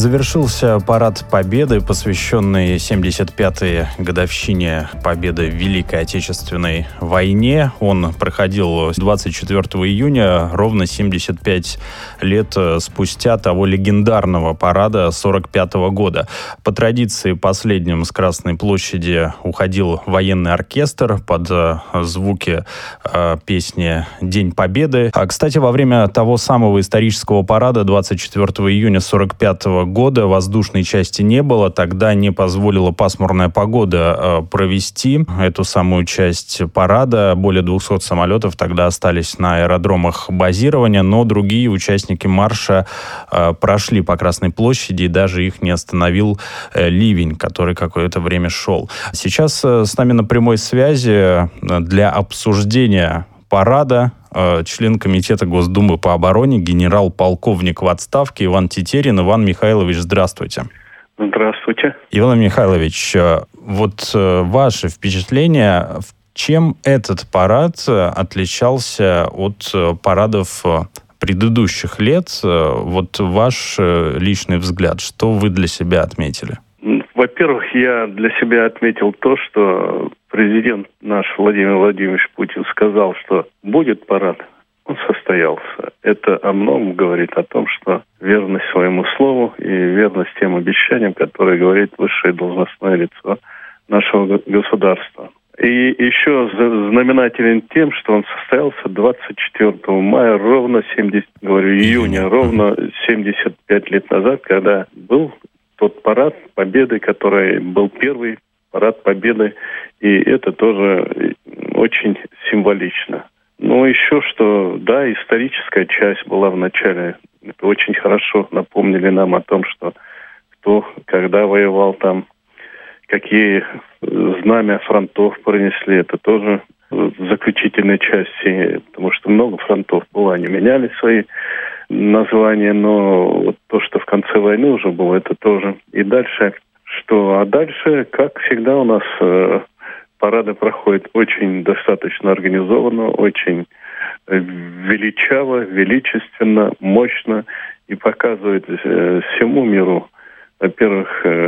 Завершился парад Победы, посвященный 75-й годовщине победы в Великой Отечественной войне. Он проходил 24 июня, ровно 75 лет спустя того легендарного парада 45 года. По традиции последним с Красной площади уходил военный оркестр под звуки песни «День Победы». Кстати, во время того самого исторического парада 24 июня 45 года воздушной части не было. Тогда не позволила пасмурная погода провести эту самую часть парада. Более 200 самолетов тогда остались на аэродромах базирования, но другие участники марша прошли по Красной площади, и даже их не остановил ливень, который какое-то время шел. Сейчас с нами на прямой связи для обсуждения парада член Комитета Госдумы по обороне, генерал-полковник в отставке Иван Тетерин. Иван Михайлович, здравствуйте. Здравствуйте. Иван Михайлович, вот ваше впечатление, чем этот парад отличался от парадов предыдущих лет? Вот ваш личный взгляд, что вы для себя отметили? Во-первых, я для себя отметил то, что президент наш Владимир Владимирович Путин сказал, что будет парад, он состоялся. Это о многом говорит о том, что верность своему слову и верность тем обещаниям, которые говорит высшее должностное лицо нашего государства. И еще знаменателен тем, что он состоялся 24 мая, июня, ровно 75 лет назад, когда был тот парад Победы, который был первый парад Победы, и это тоже очень символично. Но еще что, да, историческая часть была в начале. Это очень хорошо напомнили нам о том, что кто, когда воевал там, какие знамя фронтов пронесли. Это тоже в заключительной части, потому что много фронтов было, они меняли свои названия, но вот то, что в конце войны уже было, это тоже. И дальше что? А дальше, как всегда, у нас парады проходят очень достаточно организованно, очень величаво, величественно, мощно и показывает всему миру, во-первых,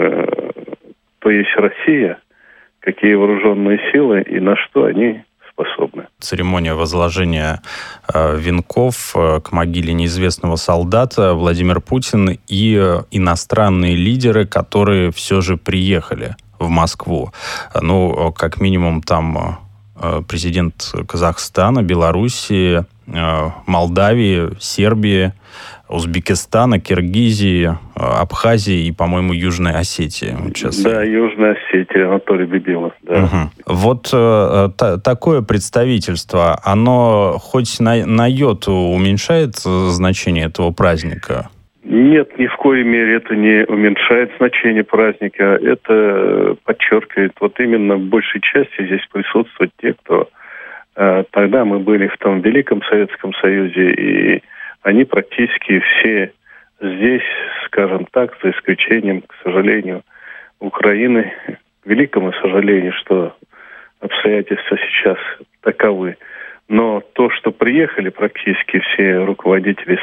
кто есть Россия, какие вооруженные силы и на что они способны. Церемония возложения венков к могиле неизвестного солдата, Владимир Путин и иностранные лидеры, которые все же приехали в Москву. Ну, как минимум, там президент Казахстана, Белоруссии, Молдавии, Сербии, Узбекистана, Киргизии, Абхазии и, по-моему, Южной Осетии. Да, Южная Осетия, Анатолий Бибилов. Да. Угу. Вот такое представительство, оно хоть на йоту уменьшает значение этого праздника? Нет, ни в коей мере это не уменьшает значение праздника. Это подчеркивает, вот именно в большей части здесь присутствуют те, кто тогда мы были в том Великом Советском Союзе, и они практически все здесь, скажем так, за исключением, к сожалению, Украины, к великому сожалению, что обстоятельства сейчас таковы. Но то, что приехали практически все руководители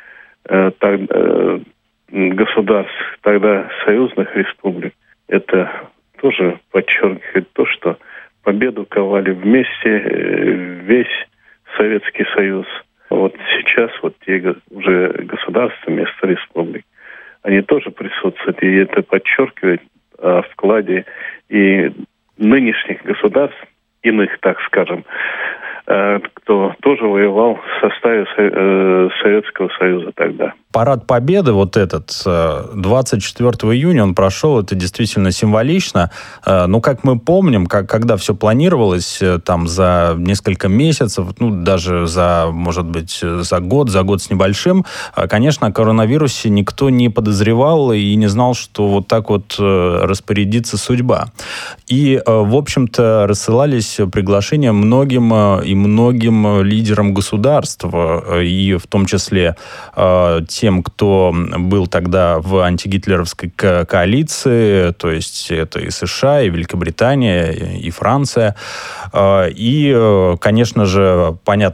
государств, тогда союзных республик, это тоже подчеркивает то, что победу ковали вместе весь Советский Союз. Вот сейчас вот те уже государства вместо республик, они тоже присутствуют, и это подчеркивает о вкладе и нынешних государств, иных, так скажем, кто тоже воевал в составе Советского Союза тогда. Парад Победы вот этот, 24 июня он прошел, это действительно символично. Но, как мы помним, когда все планировалось там за несколько месяцев, ну, даже за, может быть, за год с небольшим, конечно, о коронавирусе никто не подозревал и не знал, что вот так вот распорядится судьба. И, в общем-то, рассылались приглашения многим лидерам государства, и в том числе тем, кто был тогда в антигитлеровской коалиции, то есть это и США, и Великобритания, и Франция. И, конечно же, понятно,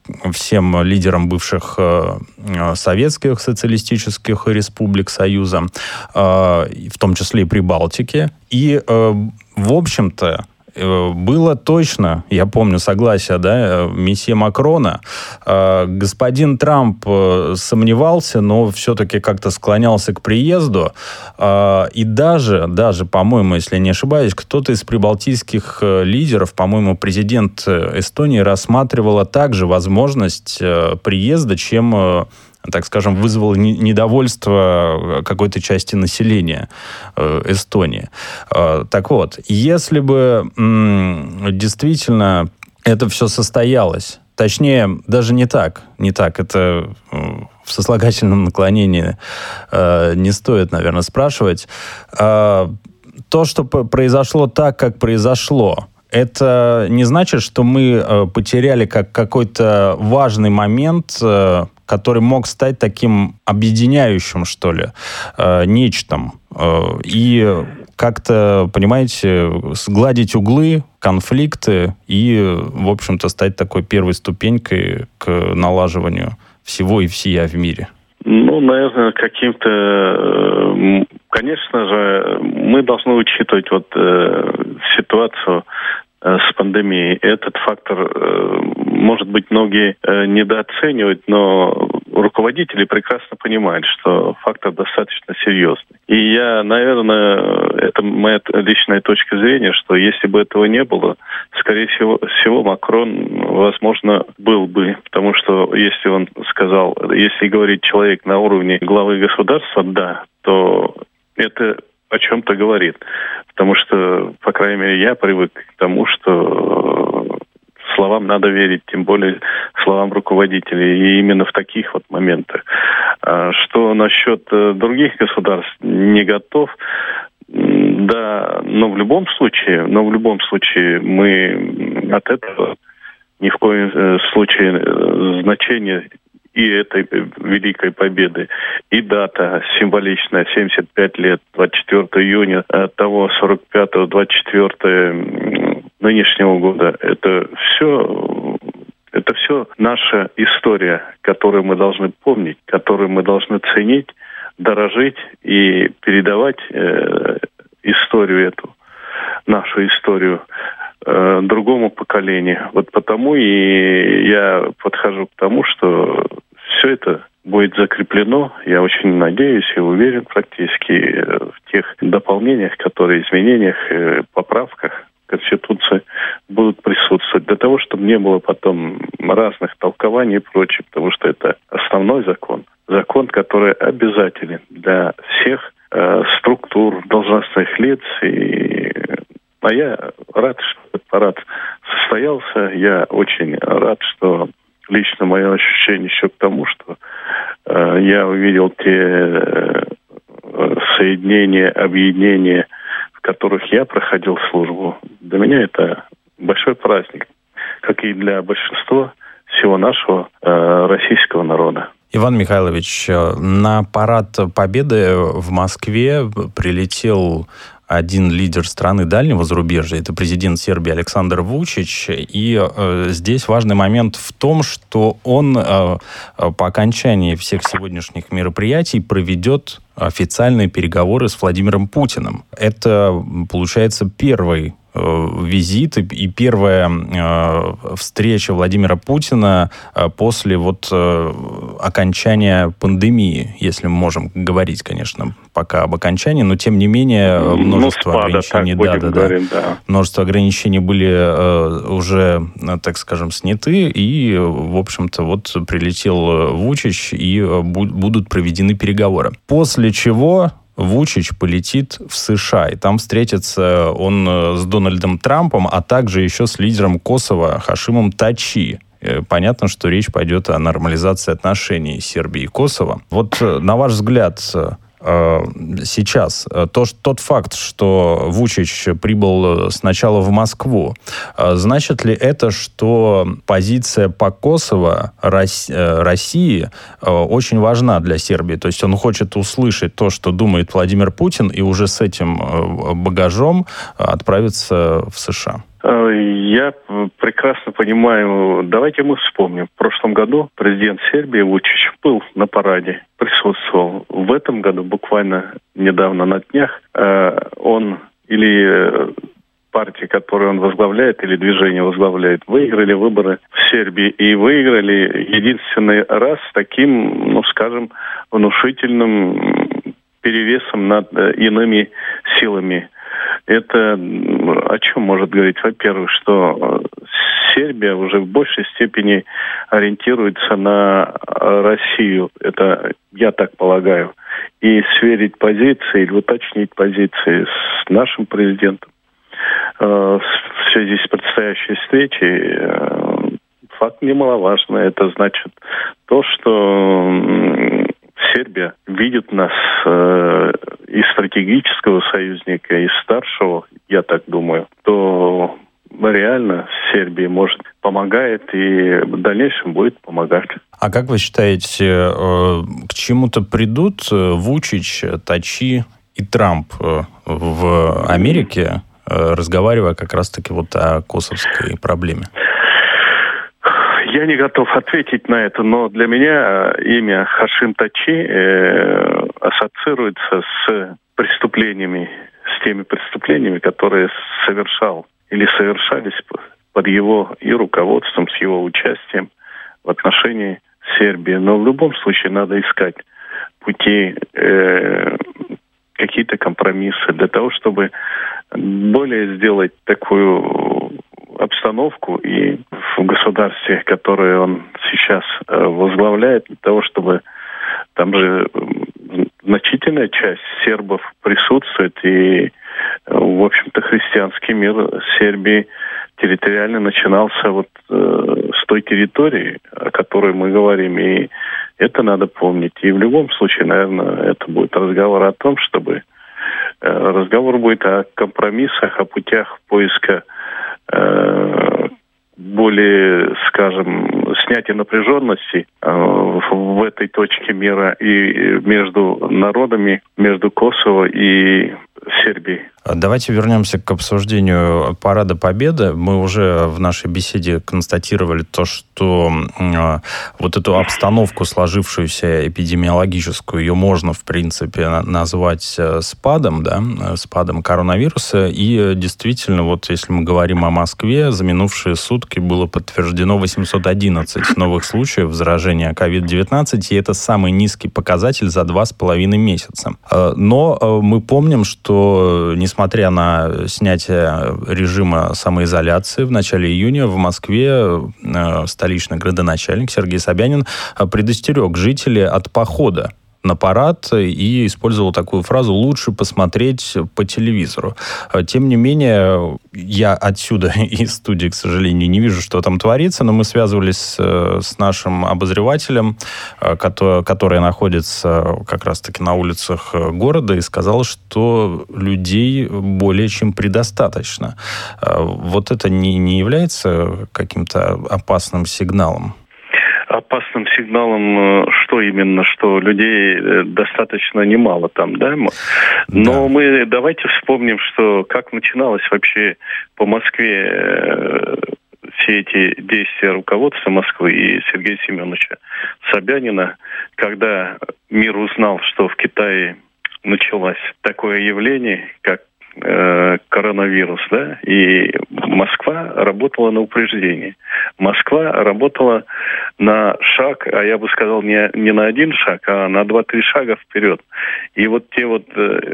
всем лидерам бывших советских социалистических республик Союза, в том числе и Прибалтики. И, в общем-то, было точно, я помню, согласие, месье Макрона. Господин Трамп сомневался, но все-таки как-то склонялся к приезду. И даже, по-моему, если не ошибаюсь, кто-то из прибалтийских лидеров, по-моему, президент Эстонии, рассматривала также возможность приезда, чем, так скажем, вызвало недовольство какой-то части населения Эстонии. Так вот, если бы действительно это все состоялось, точнее, даже не так, это в сослагательном наклонении не стоит, наверное, спрашивать. То, что произошло так, как произошло, это не значит, что мы потеряли какой-то важный момент, который мог стать таким объединяющим, что ли, нечтом. И как-то, понимаете, сгладить углы, конфликты и, в общем-то, стать такой первой ступенькой к налаживанию всего и всея в мире. Наверное, конечно же, мы должны учитывать ситуацию с пандемией. Этот фактор, может быть, многие недооценивают, но руководители прекрасно понимают, что фактор достаточно серьезный. И наверное, это моя личная точка зрения, что если бы этого не было, скорее всего, Макрон, возможно, был бы. Потому что если он сказал, если говорит человек на уровне главы государства, да, то это о чем-то говорит. Потому что, по крайней мере, я привык к тому, что словам надо верить, тем более словам руководителей. И именно в таких моментах. Что насчет других государств, не готов. Да, но в любом случае мы от этого ни в коем случае значение и этой великой победы, и дата символичная, 75 лет, 24 июня того 45-го, 24 нынешнего года. Это все наша история, которую мы должны помнить, которую мы должны ценить, дорожить и передавать историю эту, нашу историю, другому поколению. Потому и я подхожу к тому, что все это будет закреплено, я очень надеюсь и уверен практически в тех дополнениях, изменениях, поправках Конституции будут присутствовать, для того, чтобы не было потом разных толкований и прочее, потому что это основной закон, который обязателен для всех структур, должностных лиц. А я рад, что этот парад состоялся, я очень рад, что лично мое ощущение еще к тому, что я увидел те соединения, объединения, в которых я проходил службу. Для меня это большой праздник, как и для большинства всего нашего российского народа. Иван Михайлович, на парад Победы в Москве прилетел один лидер страны дальнего зарубежья, это президент Сербии Александр Вучич. И здесь важный момент в том, что он по окончании всех сегодняшних мероприятий проведет официальные переговоры с Владимиром Путиным. Это, получается, первый визит и первая встреча Владимира Путина после окончания пандемии, если мы можем говорить, конечно, пока об окончании, но тем не менее множество ограничений, множество ограничений были уже, так скажем, сняты, и, в общем-то, прилетел Вучич, и будут проведены переговоры. После чего Вучич полетит в США, и там встретится он с Дональдом Трампом, а также еще с лидером Косово Хашимом Тачи. Понятно, что речь пойдет о нормализации отношений Сербии и Косово. На ваш взгляд, сейчас тот факт, что Вучич прибыл сначала в Москву, значит ли это, что позиция по Косово России очень важна для Сербии? То есть он хочет услышать то, что думает Владимир Путин, и уже с этим багажом отправиться в США? Я прекрасно понимаю. Давайте мы вспомним. В прошлом году президент Сербии Вучич был на параде, присутствовал. В этом году, буквально недавно на днях, он или партия, которую он возглавляет, или движение возглавляет, выиграли выборы в Сербии. И выиграли единственный раз с таким, ну, скажем, внушительным перевесом над иными силами. Это о чем может говорить? Во-первых, что Сербия уже в большей степени ориентируется на Россию. Это я так полагаю. И сверить позиции или уточнить позиции с нашим президентом в связи с предстоящей встречей факт немаловажный. Это значит то, что Сербия видит нас и стратегического союзника, и старшего, я так думаю, то реально Сербия может помогает и в дальнейшем будет помогать. А как вы считаете, к чему-то придут Вучич, Тачи и Трамп в Америке, разговаривая как раз-таки вот о косовской проблеме? Я не готов ответить на это, но для меня имя Хашим Тачи ассоциируется с преступлениями, с теми преступлениями, которые совершал или совершались под его и руководством, с его участием в отношении Сербии. Но в любом случае надо искать пути, какие-то компромиссы для того, чтобы более сделать такую обстановку и в государстве, которое он сейчас возглавляет, для того, чтобы там же значительная часть сербов присутствует, и, в общем-то, христианский мир Сербии территориально начинался вот с той территории, о которой мы говорим, и это надо помнить. И в любом случае, наверное, это будет разговор о том, чтобы разговор будет о компромиссах, о путях поиска более, скажем, снятия напряженности в этой точке мира и между народами, между Косово и Сербией. Давайте вернемся к обсуждению Парада Победы. Мы уже в нашей беседе констатировали то, что вот эту обстановку, сложившуюся эпидемиологическую, ее можно, в принципе, назвать спадом, да, спадом коронавируса. И действительно, вот если мы говорим о Москве, за минувшие сутки было подтверждено 811 новых случаев заражения COVID-19, и это самый низкий показатель за 2,5 месяца. Но мы помним, что несмотря на снятие режима самоизоляции в начале июня, в Москве столичный градоначальник Сергей Собянин предостерег жителей от похода на парад и использовал такую фразу «лучше посмотреть по телевизору». Тем не менее, я отсюда из студии, к сожалению, не вижу, что там творится, но мы связывались с нашим обозревателем, который находится как раз-таки на улицах города, и сказал, что людей более чем предостаточно. Вот это не является каким-то опасным сигналом? Опасным сигналом, что именно, что людей достаточно немало там, да? Но мы давайте вспомним, что как начиналось вообще по Москве все эти действия руководства Москвы и Сергея Семеновича Собянина, когда мир узнал, что в Китае началось такое явление, как коронавирус, да, и Москва работала на упреждение. Москва работала на шаг, а я бы сказал, не на один шаг, а на 2-3 шага вперед. И вот те вот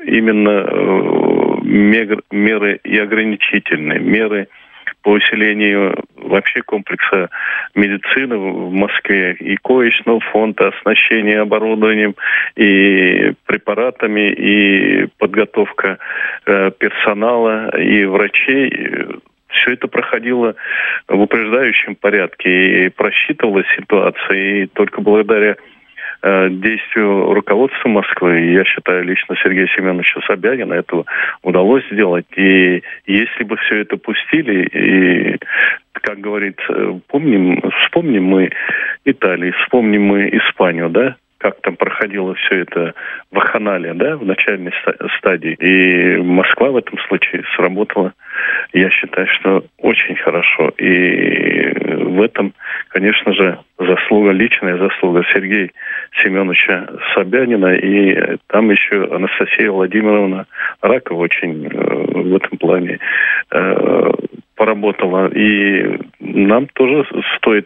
именно меры и ограничительные, меры по усилению вообще комплекса медицины в Москве, и коечного фонда, оснащения оборудованием, и препаратами, и подготовка персонала, и врачей. Все это проходило в упреждающем порядке и просчитывалась ситуация, и только благодаря действию руководства Москвы, я считаю, лично Сергея Семеновича Собянина, это удалось сделать. И если бы все это пустили, и, как говорится, вспомним мы Италию, вспомним мы Испанию, да, как там проходило все это вакханалия, да, в начальной стадии. И Москва в этом случае сработала, я считаю, что очень хорошо. И в этом, конечно же, личная заслуга Сергея Семеновича Собянина, и там еще Анастасия Владимировна Ракова очень в этом плане поработала. И нам тоже стоит,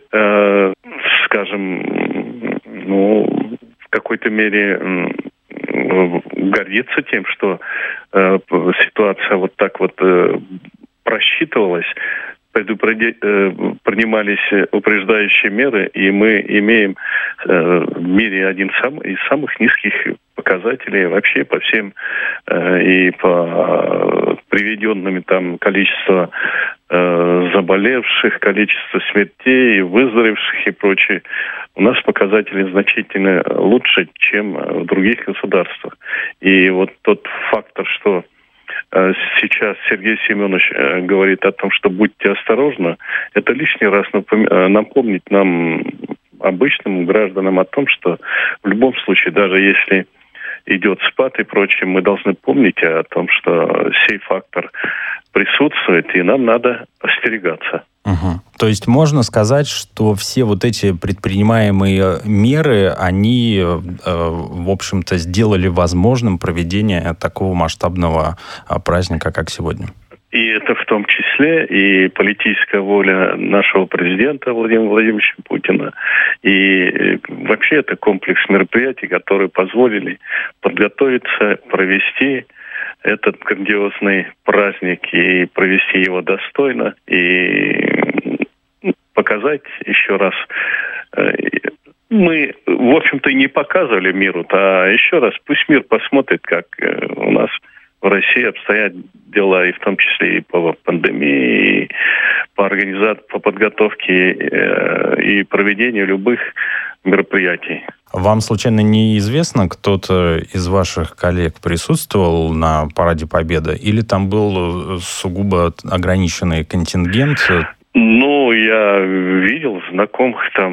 скажем, в какой-то мере гордиться тем, что ситуация вот так вот просчитывалась, принимались упреждающие меры, и мы имеем в мире один из самых низких показателей вообще по всем и по приведенным там количество заболевших, количество смертей, выздоровевших и прочее. У нас показатели значительно лучше, чем в других государствах. И вот тот фактор, что сейчас Сергей Семенович говорит о том, что будьте осторожны, это лишний раз напомнить нам, обычным гражданам, о том, что в любом случае, даже если идет спад и прочее, мы должны помнить о том, что сей фактор присутствует, и нам надо остерегаться. Угу. То есть можно сказать, что все вот эти предпринимаемые меры, они, в общем-то, сделали возможным проведение такого масштабного праздника, как сегодня? И это в том числе и политическая воля нашего президента Владимира Владимировича Путина. И вообще это комплекс мероприятий, которые позволили подготовиться, провести этот грандиозный праздник и провести его достойно. И показать еще раз. Мы, в общем-то, и не показывали миру, а еще раз пусть мир посмотрит, как у нас в России обстоят дела, и в том числе и по пандемии, и по подготовке и проведению любых мероприятий. Вам, случайно, неизвестно, кто-то из ваших коллег присутствовал на Параде Победы? Или там был сугубо ограниченный контингент? Я видел знакомых, там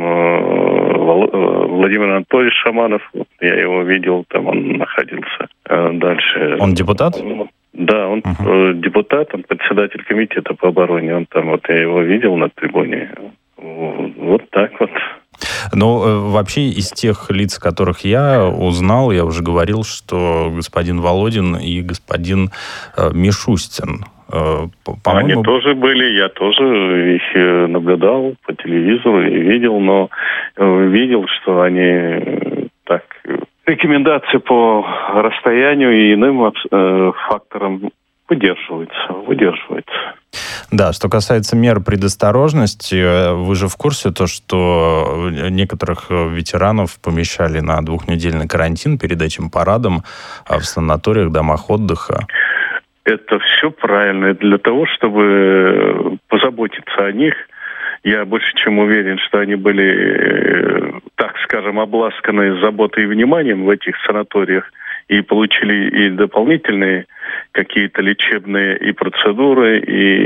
Владимир Анатольевич Шаманов, я его видел, там он находился дальше. Он депутат? Да, он депутат, он председатель комитета по обороне, он там, я его видел на трибуне. Вот так вот. Вообще из тех лиц, которых я узнал, я уже говорил, что господин Володин и господин Мишустин. Они тоже были, я тоже их наблюдал по телевизору и видел, но видел, что они рекомендации по расстоянию и иным факторам выдерживаются. Да, что касается мер предосторожности, вы же в курсе что некоторых ветеранов помещали на 2-недельный карантин перед этим парадом в санаториях, домах отдыха? Это все правильно. Для того, чтобы позаботиться о них, я больше чем уверен, что они были, так скажем, обласканы заботой и вниманием в этих санаториях и получили и дополнительные какие-то лечебные и процедуры,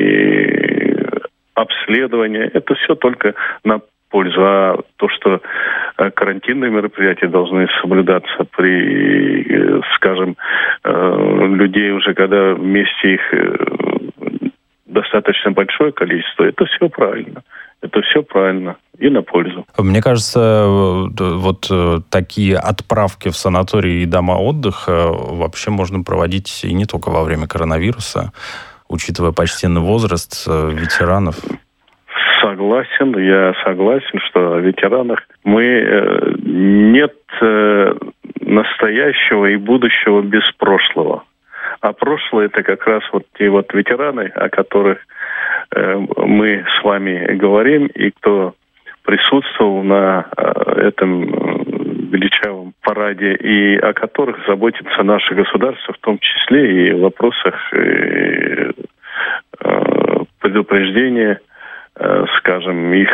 и обследования. Это все только на пользу. А то, что карантинные мероприятия должны соблюдаться при, скажем, людей уже, когда вместе их достаточно большое количество, это все правильно. Это все правильно и на пользу. Мне кажется, вот такие отправки в санатории и дома отдыха вообще можно проводить и не только во время коронавируса, учитывая почтенный возраст ветеранов. Я согласен, что о ветеранах нет настоящего и будущего без прошлого. А прошлое — это как раз те ветераны, о которых мы с вами говорим, и кто присутствовал на этом величавом параде, и о которых заботится наше государство, в том числе и в вопросах предупреждения, скажем, их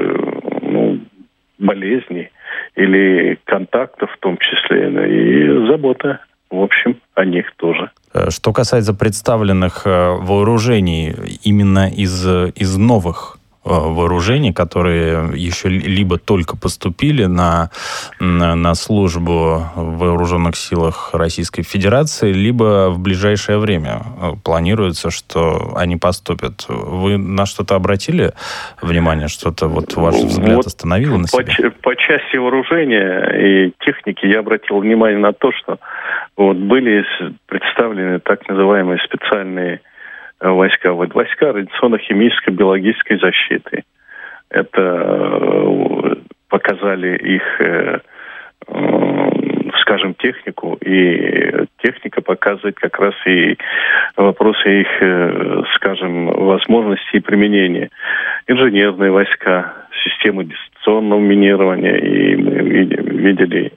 болезней или контактов в том числе, и забота, в общем, о них тоже. Что касается представленных вооружений именно из новых вооружений, которые еще либо только поступили на службу в вооруженных силах Российской Федерации, либо в ближайшее время планируется, что они поступят. Вы на что-то обратили внимание? Что-то вот ваш взгляд остановило на себе? По части вооружения и техники я обратил внимание на то, что были представлены так называемые специальные войска. Войска радиационно-химической, биологической защиты. Это показали их, скажем, технику. И техника показывает как раз и вопросы их, скажем, возможностей и применения. Инженерные войска, системы дистанционного минирования. И мы видели,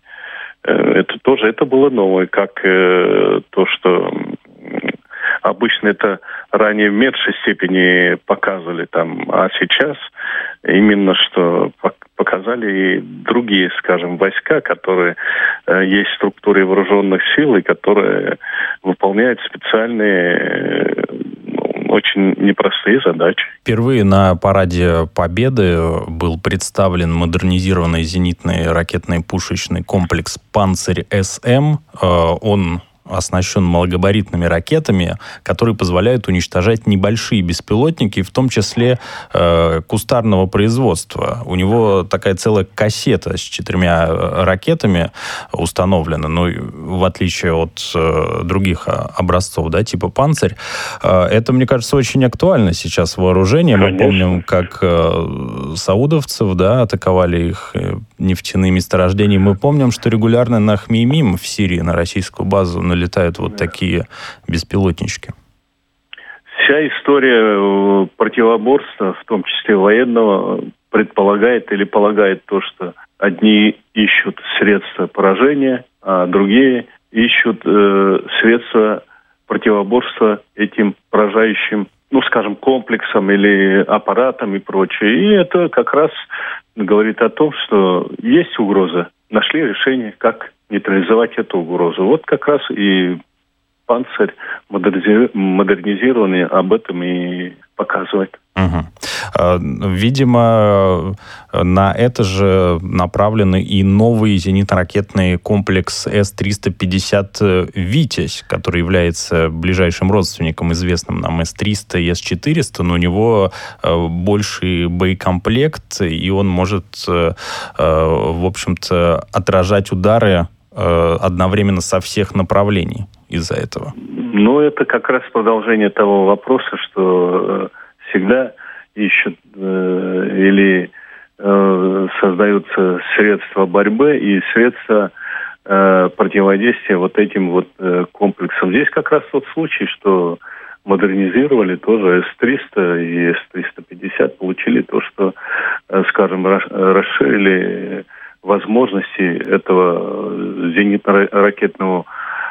это было новое, как то, что обычно это ранее в меньшей степени показывали там, а сейчас именно что показали и другие, скажем, войска, которые есть в структуре вооруженных сил и которые выполняют специальные, очень непростые задачи. Впервые на параде Победы был представлен модернизированный зенитный ракетный пушечный комплекс «Панцирь-СМ». Он оснащен малогабаритными ракетами, которые позволяют уничтожать небольшие беспилотники, в том числе кустарного производства. У него такая целая кассета с 4 ракетами установлена, но в отличие от других образцов, да, типа «Панцирь». Это, мне кажется, очень актуально сейчас вооружение. Мы помним, как саудовцев, да, атаковали их нефтяные месторождения. Мы помним, что регулярно на Хмеймим в Сирии, на российскую базу, налетают вот такие беспилотнички. Вся история противоборства, в том числе военного, предполагает или полагает то, что одни ищут средства поражения, а другие ищут средства противоборства этим поражающим, скажем, комплексом или аппаратом и прочее. И это как раз говорит о том, что есть угроза. Нашли решение, как нейтрализовать эту угрозу. Вот как раз и «Панцирь» модернизированный об этом и показывает. Угу. Видимо, на это же направлены и новый зенитно-ракетный комплекс С-350 «Витязь», который является ближайшим родственником известным нам С-300 и С-400, но у него больший боекомплект, и он может, в общем-то, отражать удары одновременно со всех направлений из-за этого. Это как раз продолжение того вопроса, что всегда ищут или создаются средства борьбы и средства противодействия вот этим вот комплексам. Здесь как раз тот случай, что модернизировали тоже С-300 и С-350, получили то, что, скажем, расширили возможности этого зенитно-ракетного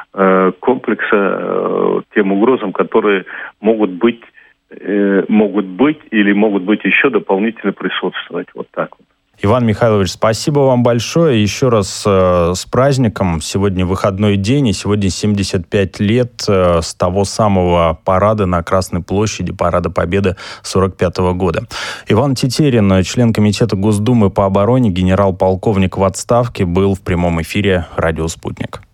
комплекса тем угрозам, которые могут быть или могут быть еще дополнительно присутствовать. Вот так вот. Иван Михайлович, спасибо вам большое. Еще раз с праздником. Сегодня выходной день, и сегодня 75 лет с того самого парада на Красной площади, парада Победы 1945 года. Иван Тетерин, член Комитета Госдумы по обороне, генерал-полковник в отставке, был в прямом эфире «Радио Спутник».